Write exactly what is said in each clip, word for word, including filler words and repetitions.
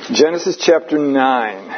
Genesis chapter nine.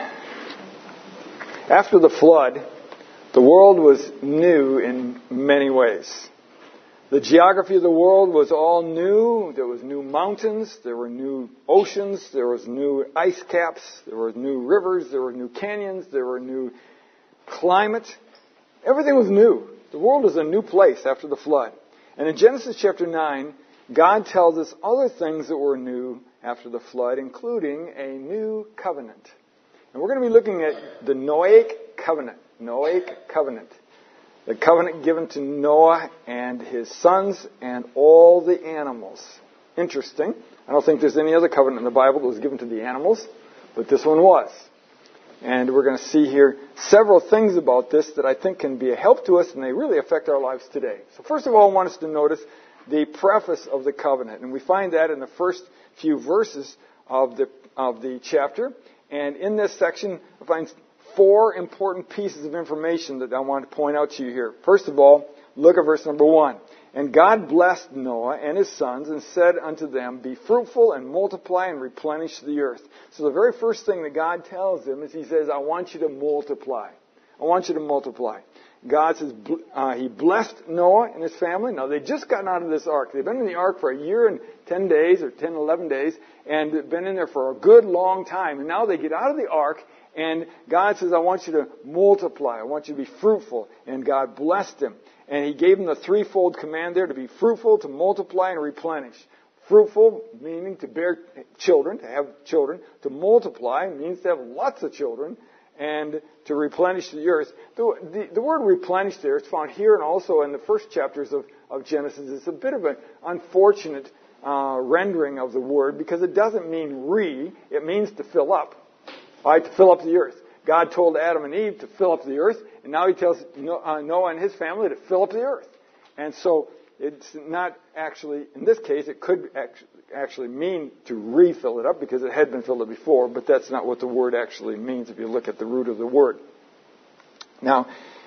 After the flood, the world was new in many ways. The geography of the world was all new. There was new mountains, there were new oceans, there was new ice caps, there were new rivers, there were new canyons, there were new climate. Everything was new. The world was a new place after the flood. And in Genesis chapter nine, God tells us other things that were new after the flood, including a new covenant. And we're going to be looking at the Noahic covenant. Noahic covenant. The covenant given to Noah and his sons and all the animals. Interesting. I don't think there's any other covenant in the Bible that was given to the animals, but this one was. And we're going to see here several things about this that I think can be a help to us, and they really affect our lives today. So first of all, I want us to notice the preface of the covenant. And we find that in the first few verses of the of the chapter. And in this section, I find four important pieces of information that I want to point out to you here. First of all, look at verse number one. And God blessed Noah and his sons and said unto them, Be fruitful and multiply and replenish the earth. So the very first thing that God tells them is he says, I want you to multiply. I want you to multiply. God says uh, he blessed Noah and his family. Now, they'd just gotten out of this ark. They've been in the ark for a year and ten days or ten, eleven days and been in there for a good long time. And now they get out of the ark and God says, I want you to multiply. I want you to be fruitful. And God blessed them. And he gave them the threefold command there to be fruitful, to multiply, and replenish. Fruitful, meaning to bear children, to have children. To multiply means to have lots of children. And to replenish the earth. The, the, the word replenish there is found here and also in the first chapters of, of Genesis. It's a bit of an unfortunate uh, rendering of the word because it doesn't mean re. It means to fill up. All right, to fill up the earth. God told Adam and Eve to fill up the earth, and now he tells Noah and his family to fill up the earth. And so it's not actually, in this case, it could actually mean to refill it up because it had been filled up before, but that's not what the word actually means if you look at the root of the word. Now,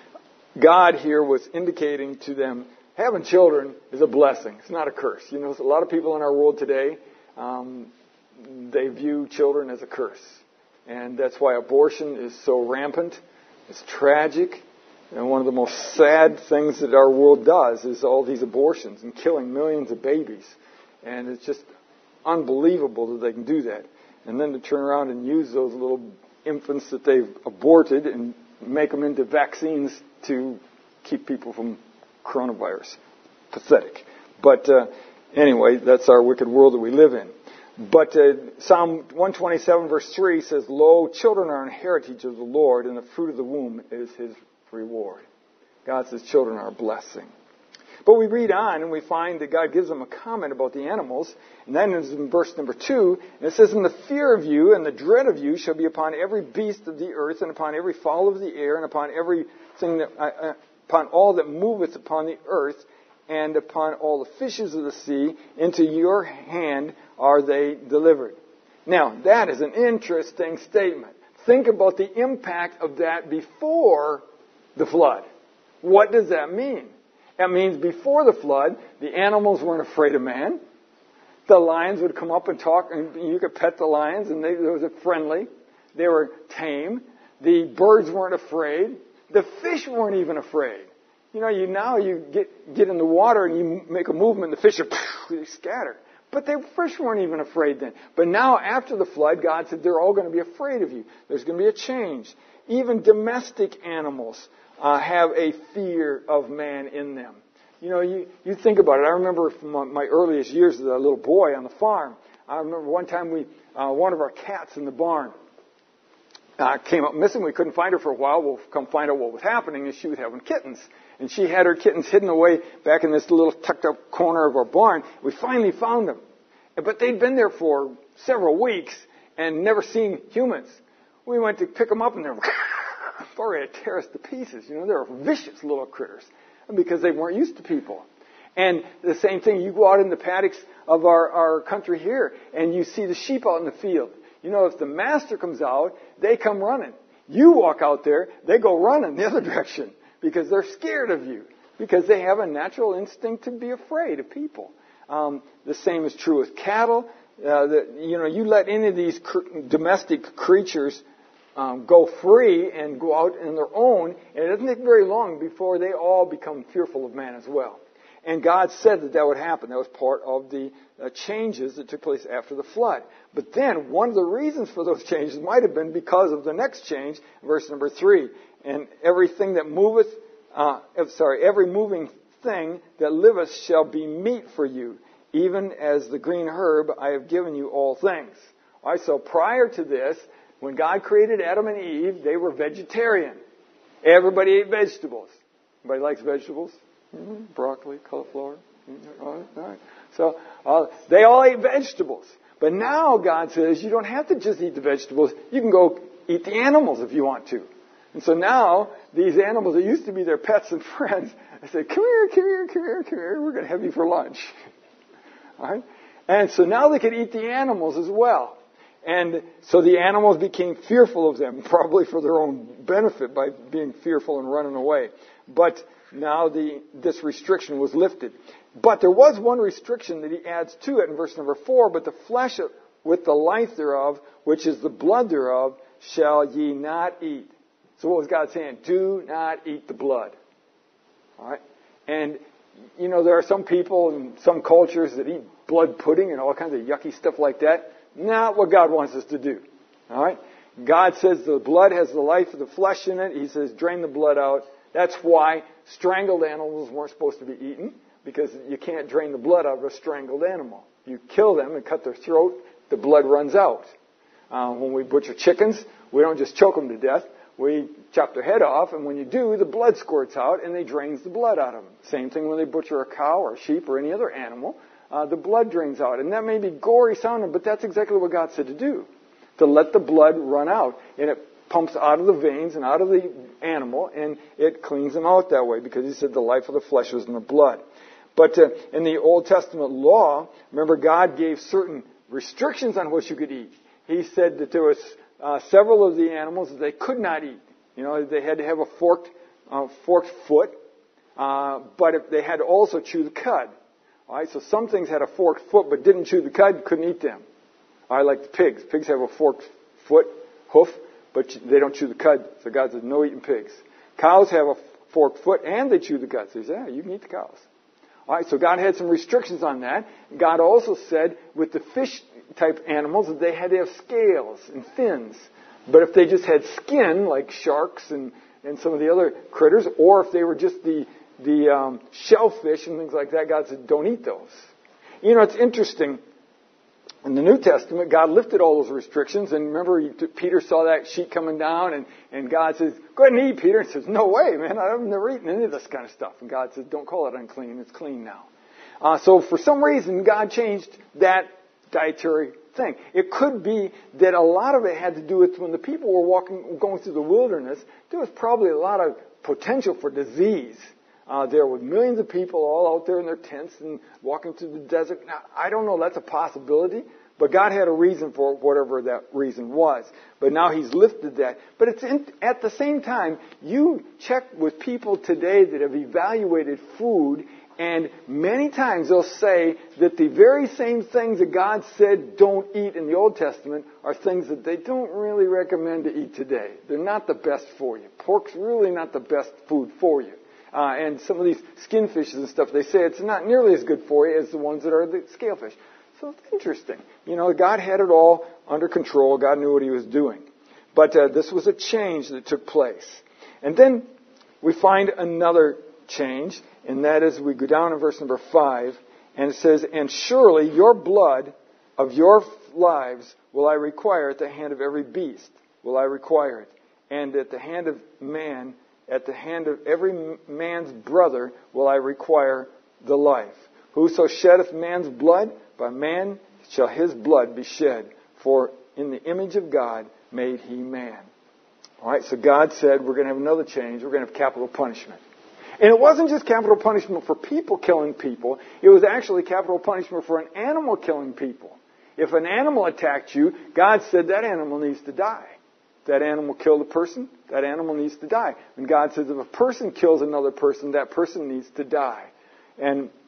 God here was indicating to them, having children is a blessing. It's not a curse. You know, a lot of people in our world today, um, they view children as a curse. And that's why abortion is so rampant. It's tragic. And one of the most sad things that our world does is all these abortions and killing millions of babies. And it's just unbelievable that they can do that. And then to turn around and use those little infants that they've aborted and make them into vaccines to keep people from coronavirus. Pathetic. But uh, anyway, that's our wicked world that we live in. But uh, Psalm one twenty-seven verse three says, Lo, children are an heritage of the Lord, and the fruit of the womb is his reward. God says children are a blessing. But we read on and we find that God gives them a comment about the animals. And then it's in verse number two, and it says, And the fear of you and the dread of you shall be upon every beast of the earth, and upon every fowl of the air, and upon everything that, uh, upon all that moveth upon the earth, and upon all the fishes of the sea. Into your hand are they delivered. Now, that is an interesting statement. Think about the impact of that before the flood. What does that mean? That means before the flood, the animals weren't afraid of man. The lions would come up and talk, and you could pet the lions, and they, they were friendly. They were tame. The birds weren't afraid. The fish weren't even afraid. You know, you now you get get in the water and you make a movement, and the fish are they scatter. But the fish weren't even afraid then. But now, after the flood, God said they're all going to be afraid of you. There's going to be a change. Even domestic animals uh, have a fear of man in them. You know, you, you think about it. I remember from my, my earliest years as a little boy on the farm. I remember one time we, uh, one of our cats in the barn uh, came up missing. We couldn't find her for a while. We'll come find out what was happening, and she was having kittens. And she had her kittens hidden away back in this little tucked up corner of our barn. We finally found them. But they'd been there for several weeks and never seen humans. We went to pick them up and they were ready to tear us to pieces. You know, they were vicious little critters because they weren't used to people. And the same thing, you go out in the paddocks of our, our country here and you see the sheep out in the field. You know, if the master comes out, they come running. You walk out there, they go running the other direction. Because they're scared of you. Because they have a natural instinct to be afraid of people. Um, the same is true with cattle. uh, that, you know, you let any of these cr- domestic creatures um, go free and go out on their own, and it doesn't take very long before they all become fearful of man as well. And God said that that would happen. That was part of the uh, changes that took place after the flood. But then, one of the reasons for those changes might have been because of the next change, verse number three. And everything that moveth, uh, sorry, every moving thing that liveth shall be meat for you, even as the green herb I have given you all things. All right, so prior to this, when God created Adam and Eve, they were vegetarian. Everybody ate vegetables. Everybody likes vegetables? Mm-hmm. Broccoli, cauliflower. Mm-hmm. All right, all right. So uh, they all ate vegetables. But now God says you don't have to just eat the vegetables. You can go eat the animals if you want to. And so now these animals that used to be their pets and friends, I say, come here, come here, come here, come here. We're going to have you for lunch. All right? And so now they could eat the animals as well. And so the animals became fearful of them, probably for their own benefit by being fearful and running away. But now the, this restriction was lifted. But there was one restriction that he adds to it in verse number four. But the flesh with the life thereof, which is the blood thereof, shall ye not eat. So what was God saying? Do not eat the blood. All right? And, you know, there are some people in some cultures that eat blood pudding and all kinds of yucky stuff like that. Not what God wants us to do. All right? God says the blood has the life of the flesh in it. He says drain the blood out. That's why strangled animals weren't supposed to be eaten, because you can't drain the blood out of a strangled animal. You kill them and cut their throat, the blood runs out. Uh, when we butcher chickens, we don't just choke them to death. We chop their head off, and when you do, the blood squirts out, and they drains the blood out of them. Same thing when they butcher a cow or a sheep or any other animal. Uh, the blood drains out. And that may be gory sounding, but that's exactly what God said to do. To let the blood run out. And it pumps out of the veins and out of the animal, and it cleans them out that way, because he said the life of the flesh was in the blood. But uh, in the Old Testament law, remember, God gave certain restrictions on what you could eat. He said that there was uh, several of the animals that they could not eat. You know, they had to have a forked, uh, forked foot, uh, but if they had to also chew the cud. All right, so some things had a forked foot but didn't chew the cud, couldn't eat them. I like the pigs. Pigs have a forked foot, hoof, but they don't chew the cud. So God says, no eating pigs. Cows have a forked foot and they chew the cud. So he said, yeah, you can eat the cows. All right, so God had some restrictions on that. God also said with the fish type animals that they had to have scales and fins. But if they just had skin, like sharks and, and some of the other critters, or if they were just the the um, shellfish and things like that, God said, don't eat those. You know, it's interesting. In the New Testament, God lifted all those restrictions. And remember, he, Peter saw that sheet coming down, and, and God says, go ahead and eat, Peter. And he says, no way, man. I've never eaten any of this kind of stuff. And God says, don't call it unclean. It's clean now. Uh, so for some reason, God changed that dietary thing. It could be that a lot of it had to do with when the people were walking, going through the wilderness, there was probably a lot of potential for disease. Uh, there were millions of people all out there in their tents and walking through the desert. Now, I don't know, that's a possibility, but God had a reason for whatever that reason was. But now He's lifted that. But it's in, at the same time, you check with people today that have evaluated food, and many times they'll say that the very same things that God said don't eat in the Old Testament are things that they don't really recommend to eat today. They're not the best for you. Pork's really not the best food for you. Uh, and some of these skin fishes and stuff, they say it's not nearly as good for you as the ones that are the scale fish. So it's interesting. You know, God had it all under control. God knew what He was doing. But uh, this was a change that took place. And then we find another change, and that is we go down in verse number five, and it says, and surely your blood of your lives will I require at the hand of every beast, will I require it. And at the hand of man, at the hand of every man's brother will I require the life. Whoso sheddeth man's blood, by man shall his blood be shed. For in the image of God made he man. All right, so God said we're going to have another change. We're going to have capital punishment. And it wasn't just capital punishment for people killing people. It was actually capital punishment for an animal killing people. If an animal attacked you, God said that animal needs to die. That animal killed a person, that animal needs to die. And God says if a person kills another person, that person needs to die. And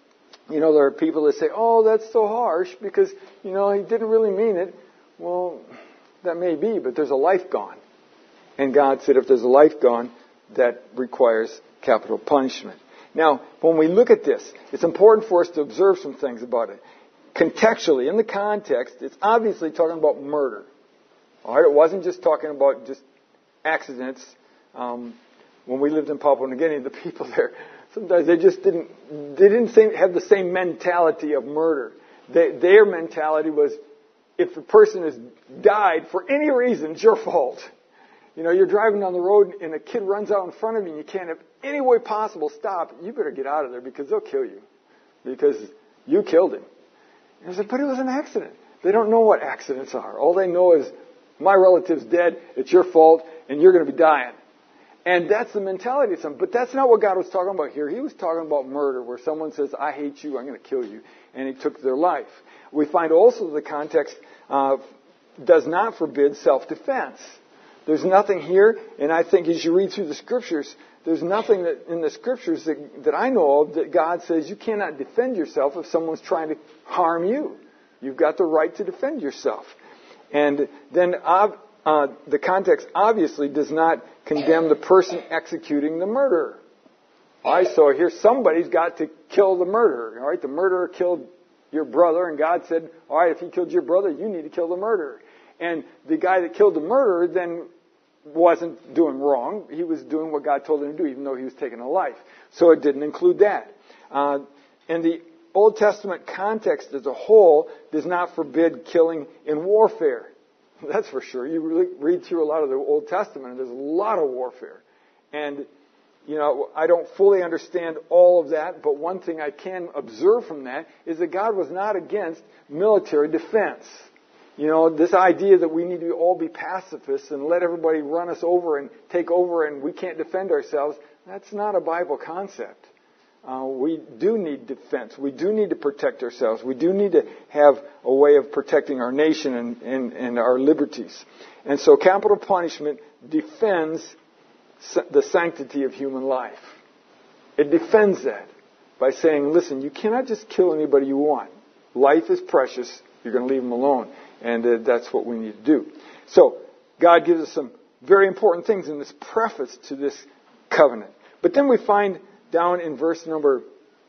You know, there are people that say, oh, that's so harsh because, you know, he didn't really mean it. Well, that may be, but there's a life gone. And God said if there's a life gone, that requires capital punishment. Now, when we look at this, it's important for us to observe some things about it. Contextually, in the context, it's obviously talking about murder. All right, it wasn't just talking about just accidents. Um, when we lived in Papua New Guinea, the people there, sometimes they just didn't, they didn't seem, have the same mentality of murder. They, their mentality was, if a person has died for any reason, it's your fault. You know, you're driving down the road and a kid runs out in front of you and you can't have any way possible stop. You better get out of there because they'll kill you because you killed him. And I said, but it was an accident. They don't know what accidents are. All they know is my relative's dead, it's your fault, and you're going to be dying. And that's the mentality of some. But that's not what God was talking about here. He was talking about murder, where someone says, I hate you, I'm going to kill you. And he took their life. We find also the context uh, does not forbid self-defense. There's nothing here, and I think as you read through the Scriptures, there's nothing that in the Scriptures that, that I know of that God says you cannot defend yourself if someone's trying to harm you. You've got the right to defend yourself. And then uh, uh, the context obviously does not condemn the person executing the murderer. All right, so here somebody's got to kill the murderer. All right, the murderer killed your brother, and God said, all right, if he killed your brother, you need to kill the murderer. And the guy that killed the murderer then wasn't doing wrong. He was doing what God told him to do, even though he was taking a life. So it didn't include that. Uh, and the Old Testament context as a whole does not forbid killing in warfare. That's for sure. You really read through a lot of the Old Testament, and there's a lot of warfare. And, you know, I don't fully understand all of that, but one thing I can observe from that is that God was not against military defense. You know, this idea that we need to all be pacifists and let everybody run us over and take over and we can't defend ourselves, that's not a Bible concept. Uh, we do need defense. We do need to protect ourselves. We do need to have a way of protecting our nation and, and, and our liberties. And so capital punishment defends the sanctity of human life. It defends that by saying, listen, you cannot just kill anybody you want. Life is precious. You're going to leave them alone. And uh, that's what we need to do. So, God gives us some very important things in this preface to this covenant. But then we find down in verse number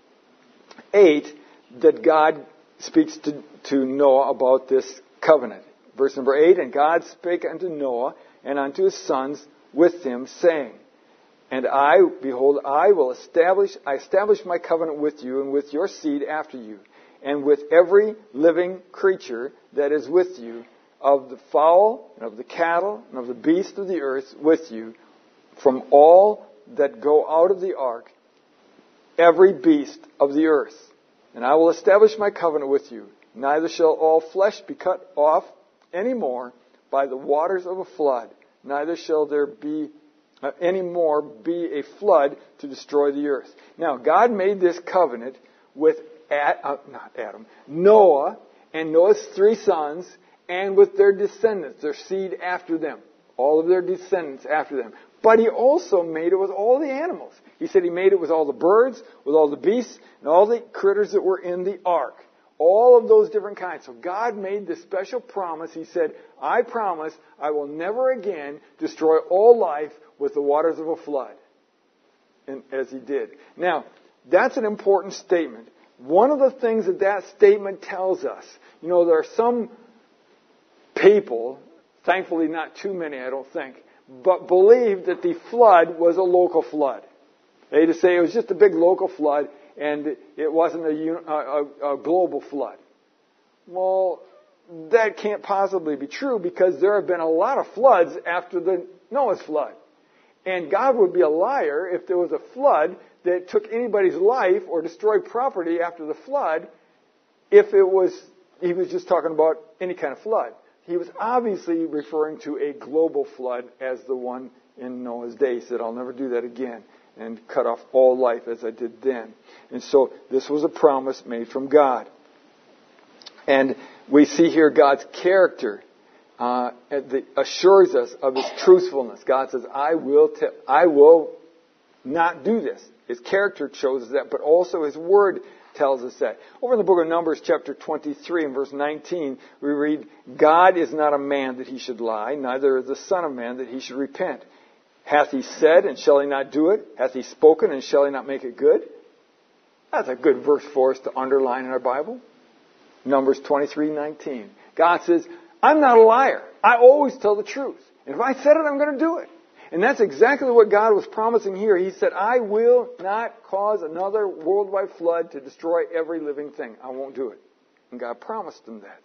eight that God speaks to, to Noah about this covenant. Verse number eight, and God spake unto Noah and unto his sons with him, saying, and I, behold, I will establish, I establish my covenant with you and with your seed after you, and with every living creature that is with you, of the fowl, and of the cattle, and of the beasts of the earth with you, from all that go out of the ark, every beast of the earth. And I will establish my covenant with you. Neither shall all flesh be cut off any more by the waters of a flood. Neither shall there be uh, any more be a flood to destroy the earth. Now, God made this covenant with Ad, uh, not Adam, Noah and Noah's three sons, and with their descendants, their seed after them, all of their descendants after them. But he also made it with all the animals. He said he made it with all the birds, with all the beasts, and all the critters that were in the ark. All of those different kinds. So God made this special promise. He said, I promise I will never again destroy all life with the waters of a flood. And as he did. Now, that's an important statement. One of the things that that statement tells us, you know, there are some people, thankfully not too many, I don't think, but believe that the flood was a local flood. They just say it was just a big local flood and it wasn't a, a, a global flood. Well, that can't possibly be true because there have been a lot of floods after the Noah's flood. And God would be a liar if there was a flood that took anybody's life or destroyed property after the flood if it was, he was just talking about any kind of flood. He was obviously referring to a global flood as the one in Noah's day. He said, I'll never do that again and cut off all life as I did then. And so this was a promise made from God. And we see here God's character uh, the, assures us of his truthfulness. God says, I will, te- I will not do this. His character shows us that, but also his word tells us that. Over in the book of Numbers, chapter twenty-three and verse nineteen, we read, God is not a man that he should lie, neither is the Son of Man that he should repent. Hath he said, and shall he not do it? Hath he spoken, and shall he not make it good? That's a good verse for us to underline in our Bible. Numbers twenty-three nineteen. God says, I'm not a liar. I always tell the truth. And if I said it, I'm going to do it. And that's exactly what God was promising here. He said, I will not cause another worldwide flood to destroy every living thing. I won't do it. And God promised him that.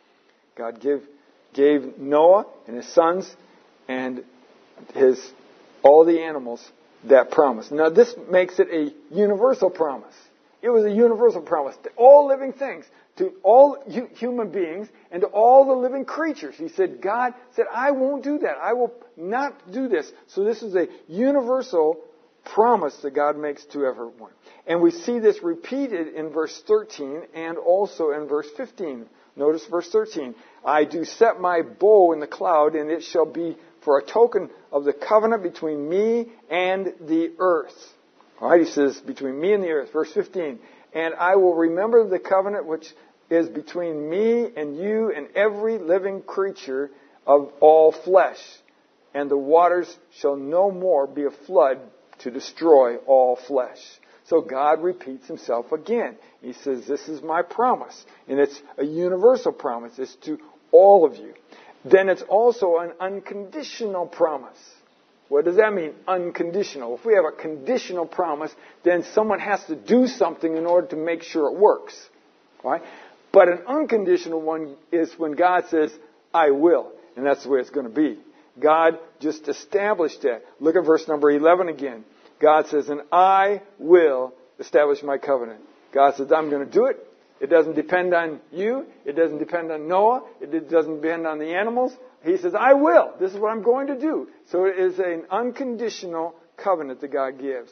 God give, gave Noah and his sons and his all the animals that promise. Now this makes it a universal promise. It was a universal promise to all living things, to all hu- human beings, and to all the living creatures. He said, God said, I won't do that. I will not do this. So this is a universal promise that God makes to everyone. And we see this repeated in verse thirteen and also in verse fifteen. Notice verse thirteen. I do set my bow in the cloud, and it shall be for a token of the covenant between me and the earth. All right, he says, between me and the earth. Verse fifteen. And I will remember the covenant which is between me and you and every living creature of all flesh. And the waters shall no more be a flood to destroy all flesh. So God repeats himself again. He says, this is my promise. And it's a universal promise. It's to all of you. Then it's also an unconditional promise. What does that mean, unconditional? If we have a conditional promise, then someone has to do something in order to make sure it works. Right? But an unconditional one is when God says, I will. And that's the way it's going to be. God just established that. Look at verse number eleven again. God says, and I will establish my covenant. God says, I'm going to do it. It doesn't depend on you. It doesn't depend on Noah. It doesn't depend on the animals. He says, I will. This is what I'm going to do. So it is an unconditional covenant that God gives.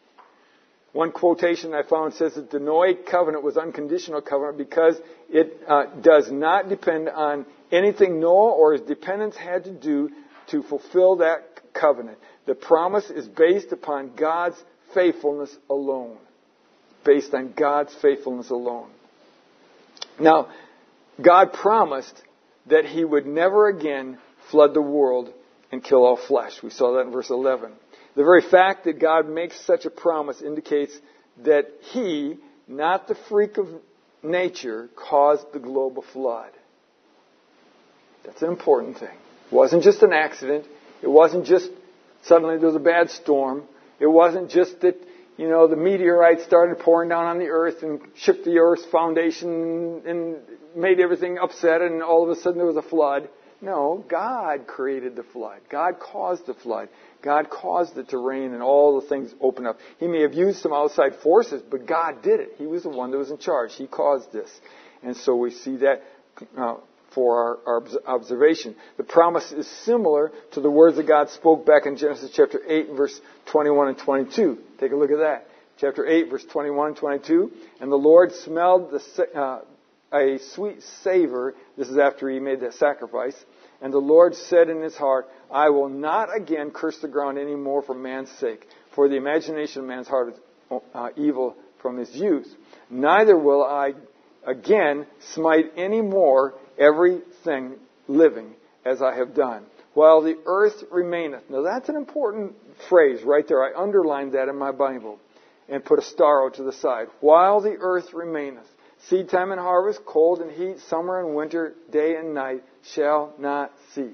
One quotation I found says that the Noahic covenant was unconditional covenant because it uh, does not depend on anything Noah or his dependents had to do to fulfill that covenant. The promise is based upon God's faithfulness alone. Based on God's faithfulness alone. Now, God promised that he would never again flood the world and kill all flesh. We saw that in verse eleven. The very fact that God makes such a promise indicates that he, not the freak of nature, caused the global flood. That's an important thing. It wasn't just an accident. It wasn't just suddenly there was a bad storm. It wasn't just that, you know, the meteorites started pouring down on the earth and shook the earth's foundation and made everything upset and all of a sudden there was a flood. No, God created the flood. God caused the flood. God caused it to rain and all the things open up. He may have used some outside forces, but God did it. He was the one that was in charge. He caused this. And so we see that uh, for our, our observation. The promise is similar to the words that God spoke back in Genesis chapter eight, verse twenty-one and twenty-two. Take a look at that. Chapter eight, verse twenty-one and twenty-two. And the Lord smelled the, uh, a sweet savor. This is after he made that sacrifice. And the Lord said in his heart, I will not again curse the ground any more for man's sake. For the imagination of man's heart is uh, evil from his youth. Neither will I again smite any more everything living as I have done. While the earth remaineth. Now that's an important phrase right there. I underlined that in my Bible and put a star out to the side. While the earth remaineth. Seed time and harvest, cold and heat, summer and winter, day and night shall not cease.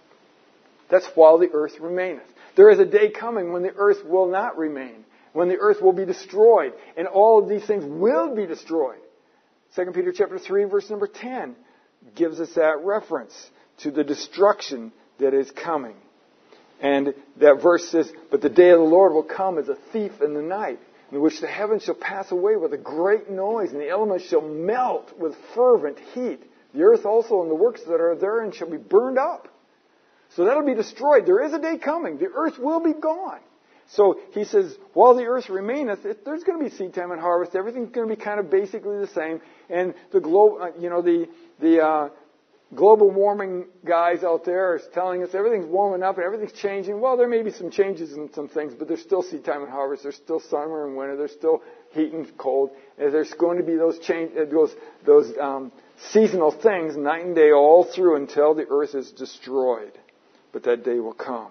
That's while the earth remaineth. There is a day coming when the earth will not remain. When the earth will be destroyed. And all of these things will be destroyed. Second Peter chapter three, verse number ten gives us that reference to the destruction that is coming. And that verse says, but the day of the Lord will come as a thief in the night, in which the heavens shall pass away with a great noise, and the elements shall melt with fervent heat. The earth also and the works that are therein shall be burned up. So that'll be destroyed. There is a day coming. The earth will be gone. So he says, while the earth remaineth, it, there's going to be seed time and harvest. Everything's going to be kind of basically the same. And the globe, uh, you know, the the uh, global warming guys out there are telling us everything's warming up and everything's changing. Well, there may be some changes in some things, but there's still seed time and harvest. There's still summer and winter. There's still heat and cold. And there's going to be those change, those those um, seasonal things, night and day, all through until the earth is destroyed. But that day will come.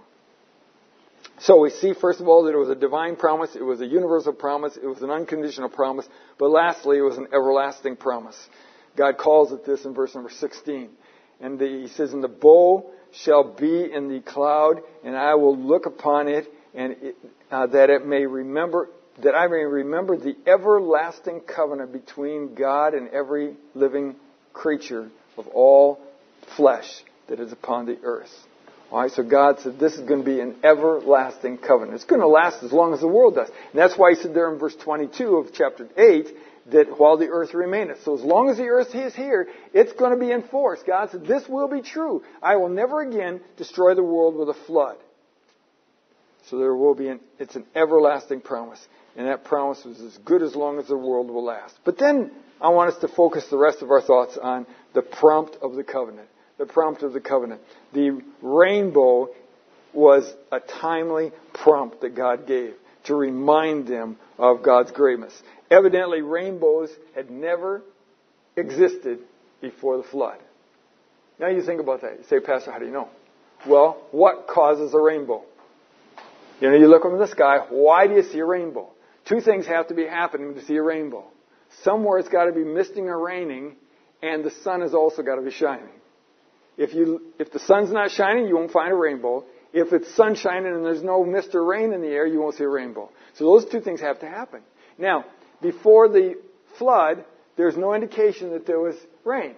So we see, first of all, that it was a divine promise. It was a universal promise. It was an unconditional promise. But lastly, it was an everlasting promise. God calls it this in verse number sixteen. And the, he says, and the bow shall be in the cloud, and I will look upon it, and it, uh, that it may remember, that I may remember the everlasting covenant between God and every living creature of all flesh that is upon the earth. All right, so God said this is going to be an everlasting covenant. It's going to last as long as the world does. And that's why he said there in verse twenty-two of chapter eight that while the earth remaineth. So as long as the earth is here, it's going to be enforced. God said this will be true. I will never again destroy the world with a flood. So there will be an, it's an everlasting promise. And that promise is as good as long as the world will last. But then I want us to focus the rest of our thoughts on the prompt of the covenant. The prompt of the covenant. The rainbow was a timely prompt that God gave to remind them of God's greatness. Evidently, rainbows had never existed before the flood. Now you think about that. You say, Pastor, how do you know? Well, what causes a rainbow? You know, you look up in the sky, why do you see a rainbow? Two things have to be happening to see a rainbow. Somewhere it's got to be misting or raining, and the sun has also got to be shining. If you, if the sun's not shining, you won't find a rainbow. If it's sun shining and there's no mist or rain in the air, you won't see a rainbow. So those two things have to happen. Now, before the flood, there's no indication that there was rain.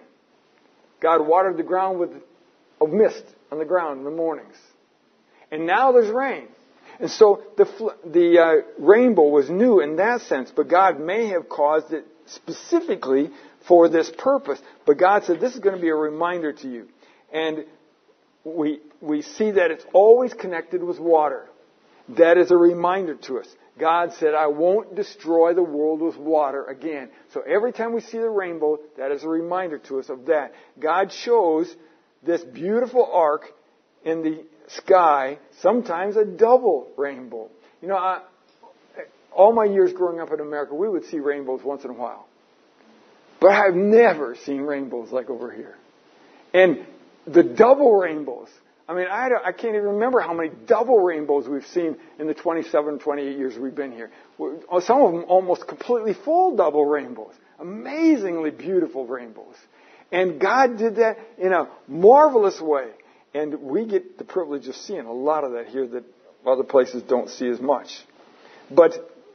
God watered the ground with a mist on the ground in the mornings. And now there's rain. And so the, the uh, rainbow was new in that sense, but God may have caused it specifically for this purpose. But God said, this is going to be a reminder to you. And we we see that it's always connected with water. That is a reminder to us. God said, I won't destroy the world with water again. So every time we see the rainbow, that is a reminder to us of that. God shows this beautiful arc in the sky, sometimes a double rainbow. You know, I, all my years growing up in America, we would see rainbows once in a while. But I've never seen rainbows like over here. And the double rainbows, I mean, I, I can't even remember how many double rainbows we've seen in the twenty-seven, twenty-eight years we've been here. Some of them almost completely full double rainbows. Amazingly beautiful rainbows. And God did that in a marvelous way. And we get the privilege of seeing a lot of that here that other places don't see as much. But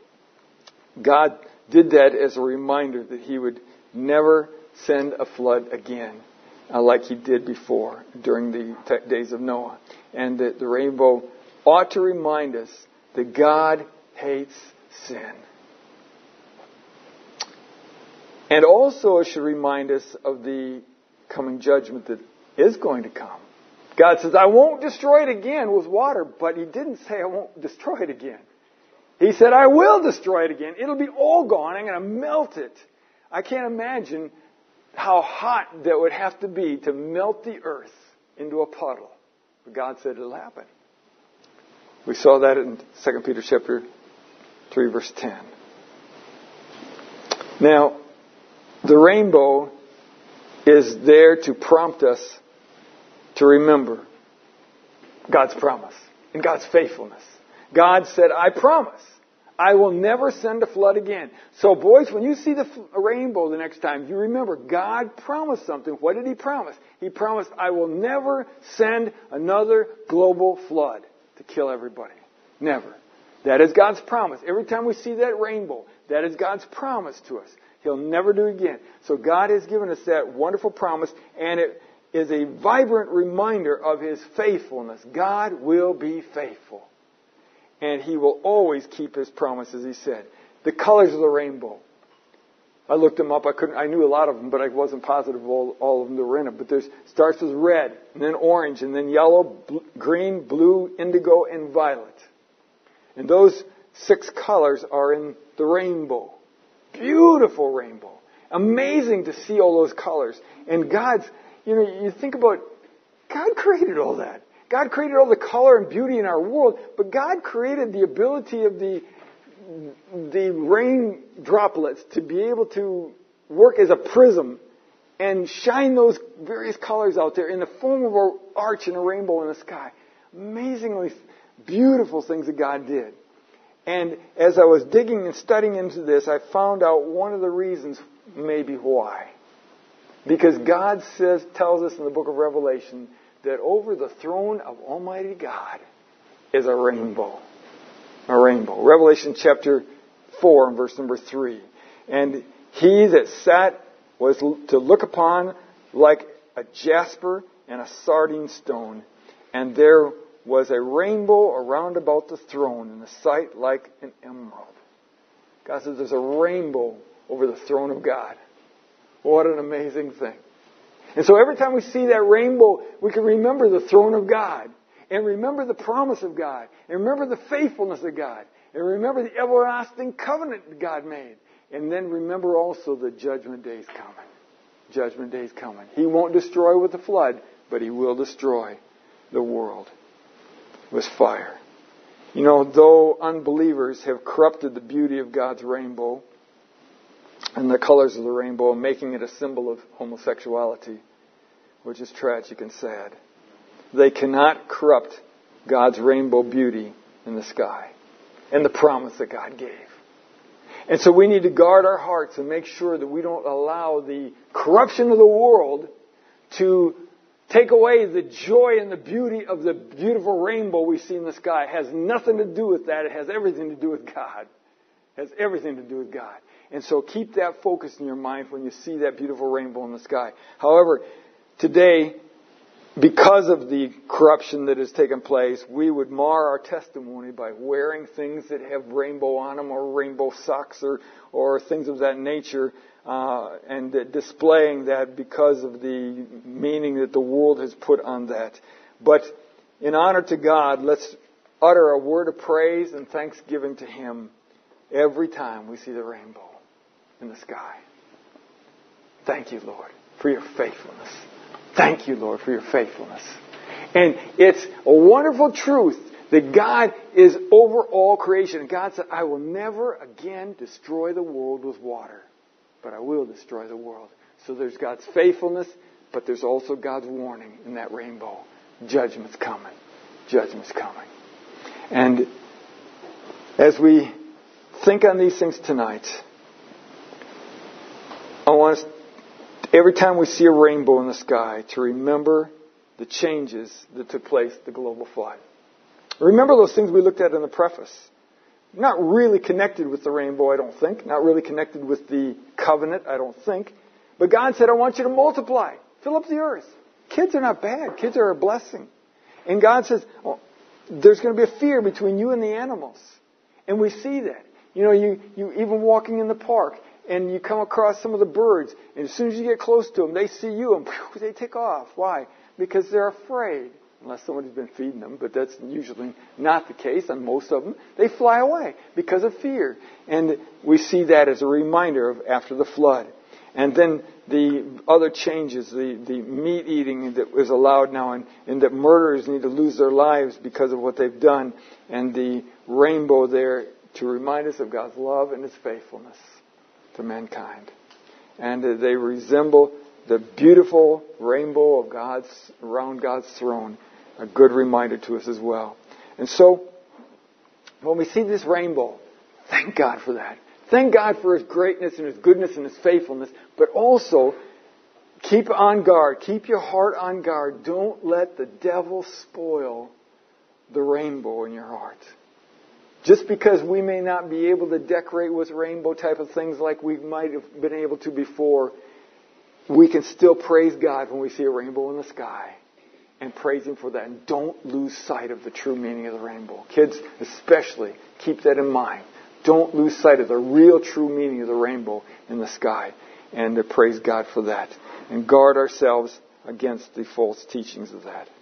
God did that as a reminder that He would never send a flood again. Uh, like He did before during the t- days of Noah. And that the rainbow ought to remind us that God hates sin. And also it should remind us of the coming judgment that is going to come. God says, I won't destroy it again with water, but He didn't say I won't destroy it again. He said, I will destroy it again. It'll be all gone. I'm going to melt it. I can't imagine how hot that would have to be to melt the earth into a puddle. But God said it'll happen. We saw that in Second Peter chapter three, verse ten. Now, the rainbow is there to prompt us to remember God's promise and God's faithfulness. God said, I promise. I will never send a flood again. So, boys, when you see the rainbow the next time, you remember God promised something. What did He promise? He promised, I will never send another global flood to kill everybody. Never. That is God's promise. Every time we see that rainbow, that is God's promise to us. He'll never do it again. So God has given us that wonderful promise, and it is a vibrant reminder of His faithfulness. God will be faithful. And He will always keep His promises, He said. The colors of the rainbow. I looked them up. I couldn't. I knew a lot of them, but I wasn't positive all, all of them that were in it. But there's starts with red, and then orange, and then yellow, bl- green, blue, indigo, and violet. And those six colors are in the rainbow. Beautiful rainbow. Amazing to see all those colors. And God's you know, you think about, God created all that. God created all the color and beauty in our world, but God created the ability of the, the rain droplets to be able to work as a prism and shine those various colors out there in the form of an arch and a rainbow in the sky. Amazingly beautiful things that God did. And as I was digging and studying into this, I found out one of the reasons maybe why. Because God says, tells us in the book of Revelation that over the throne of Almighty God is a rainbow. A rainbow. Revelation chapter four and verse number three. And he that sat was to look upon like a jasper and a sardine stone. And there was a rainbow around about the throne, in the sight like an emerald. God says there's a rainbow over the throne of God. What an amazing thing. And so every time we see that rainbow, we can remember the throne of God, and remember the promise of God, and remember the faithfulness of God, and remember the everlasting covenant that God made. And then remember also the judgment day is coming. Judgment day is coming. He won't destroy with the flood, but He will destroy the world with fire. You know, though unbelievers have corrupted the beauty of God's rainbow and the colors of the rainbow, making it a symbol of homosexuality, which is tragic and sad, they cannot corrupt God's rainbow beauty in the sky and the promise that God gave. And so we need to guard our hearts and make sure that we don't allow the corruption of the world to take away the joy and the beauty of the beautiful rainbow we see in the sky. It has nothing to do with that. It has everything to do with God. It has everything to do with God. And so keep that focus in your mind when you see that beautiful rainbow in the sky. However, today, because of the corruption that has taken place, we would mar our testimony by wearing things that have rainbow on them, or rainbow socks, or, or things of that nature, uh, and uh, displaying that because of the meaning that the world has put on that. But in honor to God, let's utter a word of praise and thanksgiving to Him every time we see the rainbow in the sky. Thank you, Lord, for your faithfulness. Thank you, Lord, for your faithfulness. And it's a wonderful truth that God is over all creation. And God said, I will never again destroy the world with water, but I will destroy the world. So there's God's faithfulness, but there's also God's warning in that rainbow. Judgment's coming. Judgment's coming. And as we think on these things tonight, I want us, every time we see a rainbow in the sky, to remember the changes that took place at the global flood. Remember those things we looked at in the preface. Not really connected with the rainbow, I don't think. Not really connected with the covenant, I don't think. But God said, I want you to multiply. Fill up the earth. Kids are not bad. Kids are a blessing. And God says, oh, there's going to be a fear between you and the animals. And we see that. You know, you, you even walking in the park, and you come across some of the birds, and as soon as you get close to them, they see you, and whew, they take off. Why? Because they're afraid. Unless somebody's been feeding them, but that's usually not the case on most of them. They fly away because of fear. And we see that as a reminder of after the flood. And then the other changes, the, the meat eating that is allowed now, and, and that murderers need to lose their lives because of what they've done, and the rainbow there to remind us of God's love and His faithfulness to mankind. And uh, they resemble the beautiful rainbow of God's around God's throne, a good reminder to us as well. And so, when we see this rainbow, thank God for that. Thank God for His greatness and His goodness and His faithfulness, but also keep on guard. Keep your heart on guard. Don't let the devil spoil the rainbow in your heart. Just because we may not be able to decorate with rainbow type of things like we might have been able to before, we can still praise God when we see a rainbow in the sky and praise Him for that. And don't lose sight of the true meaning of the rainbow. Kids especially, keep that in mind. Don't lose sight of the real true meaning of the rainbow in the sky, and to praise God for that. And guard ourselves against the false teachings of that.